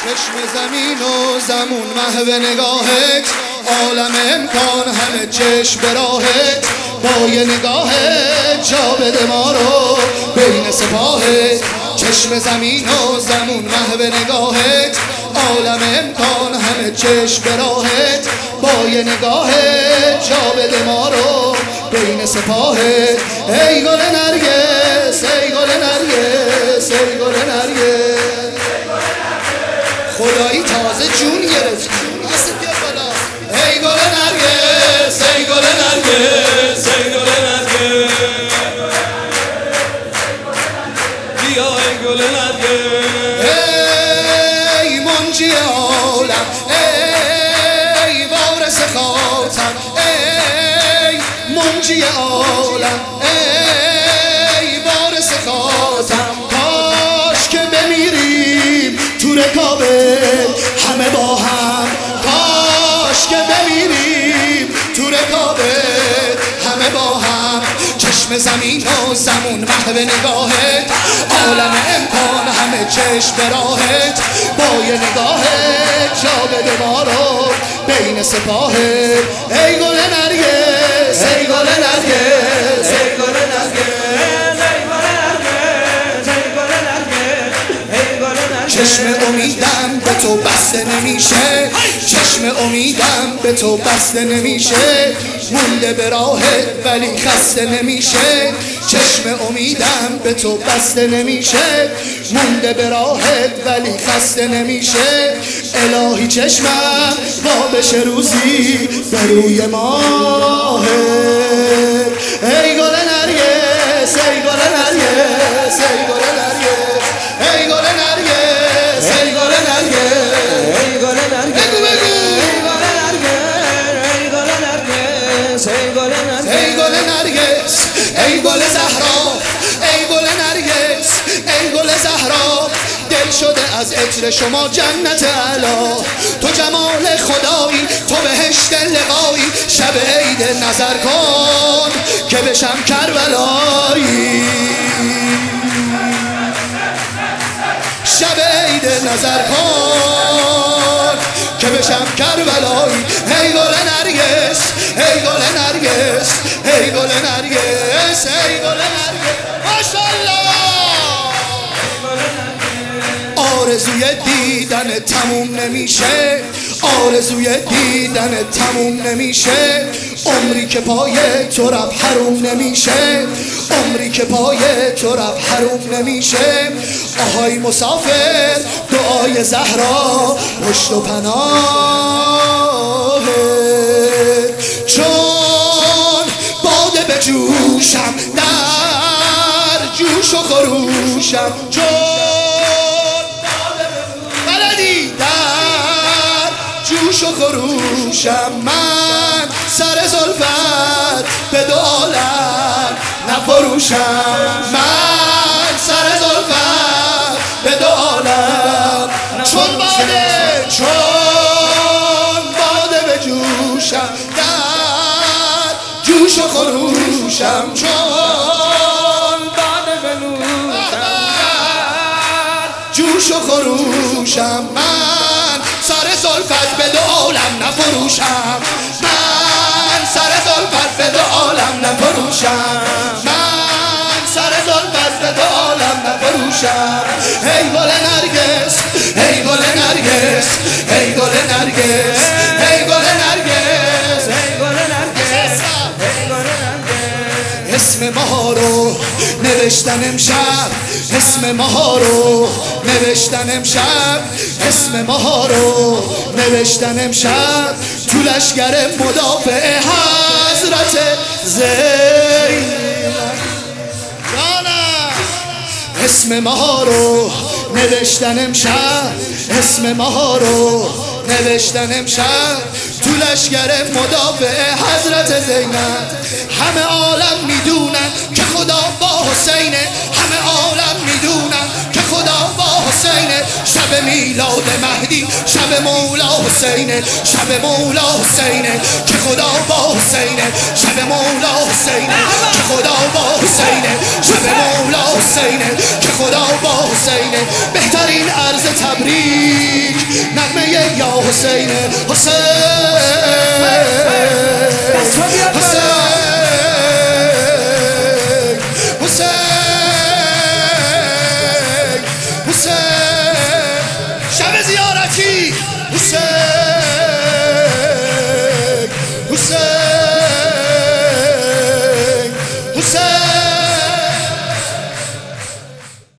چشم زمین و زمون محو نگاهت، عالم امکان همه چشم به راهت. با یه نگاهت جا بده ما رو بین سپاهت. چشم زمین و زمون محو نگاهت، عالم امکان همه چشم به راهت. با یه نگاهت جا بده ما رو بین سپاهت. ای گل نرگس، ای گل نرگس، ای گل نرگس، خدایی تازه جون گرفت. دست بیا بالا. ای گل نرگس، ای گل نرگس، ای گل نرگس، بیا ای گل نرگس. ای منجی عالم، ای وارث خاتم، ای منجی عالم، ای وارث خاتم. کاش که بمیریم تو رکابه همه با هم، کاش که بمیریم تو رکابه همه با هم. چشم زمین و زمون محو نگاهت، عالم امکان همه چشم به راهت. با یه نگاهت جا بده ما رو بین سپاهت. ای گل نرگس، ای گل نرگس، ای گل نرگس، چشم امیدم به تو بسته نمیشه، چشم امیدم به تو بسته نمیشه. مونده به راهت ولی خسته نمیشه. چشم امیدم به تو بسته نمیشه، مونده به راهت ولی خسته نمیشه. الهی چشمم وا بشه روزی به روی ماهت. ای گل نرگس، ای گل نرگس، ای گل نرگس، ای گل نرگس، ای گل نرگس، ای گل نرگس، بگو بگو. ای گل نرگس، ای گل نرگس، ای گل نرگس، ای گل زهرا، ای گل نرگس، ای گل زهرا. دل شده از عطر شما جنت اعلی. تو جمال خدایی، تو بهشت لقایی. شب عید نظر کن که بشم کربلایی. شب عید نظر کن که بشم کربلایی. ای گل نرگس، ای گل نرگس، ای گل نرگس، ای گل نرگس، ماشاءالله. آرزوی دیدن تموم نمیشه، آرزوی دیدن تموم نمیشه. عمری که پای تو رفت حروم نمیشه، عمری که پای تو رفت حروم نمیشه. آهای مسافر دعای زهرا پشت و پناه. چون باده به جوشم در جوش و خروشم، چون بلدی در جوش و خروشم. من سر زلفت به دو عالم نفروشم، من سر زلفت به دو عالم. چون باده، چون باده به جوشم در جوش و خروشم، چون باده به نوشم در جوش و خروشم. من سر زلفت به دو عالم نفروشم، من سر زلفت به دو عالم نفروشم، من سر زلفت به دو عالم نفروشم. ای گل نرگس، ای گل نرگس، ای گل نرگس، ای گل نرگس، ای گل نرگس، ای گل نرگس. اسم ما رو نوشتن امشب، اسم ما رو نوشتن امشب، اسم ما رو نوشتن امشب. تو لشگر مدافع حضرت زینب. اسم ما رو نوشتن امشب، اسم ما رو نوشتن امشب. تو لشگر مدافع حضرت زینب. همه عالم میدونن که خدا با حسینه، همه عالم میدونن که خدا با حسینه. شب میلاد مهدی، شب مولا حسینه، شب مولا حسینه که خدا با حسینه. شب مولا حسینه که خدا با حسینه، شب مولا حسینه که خدا با حسینه. بهترین عرض تبریک نغمه یا حسین حسین شب زیارتی حسین حسین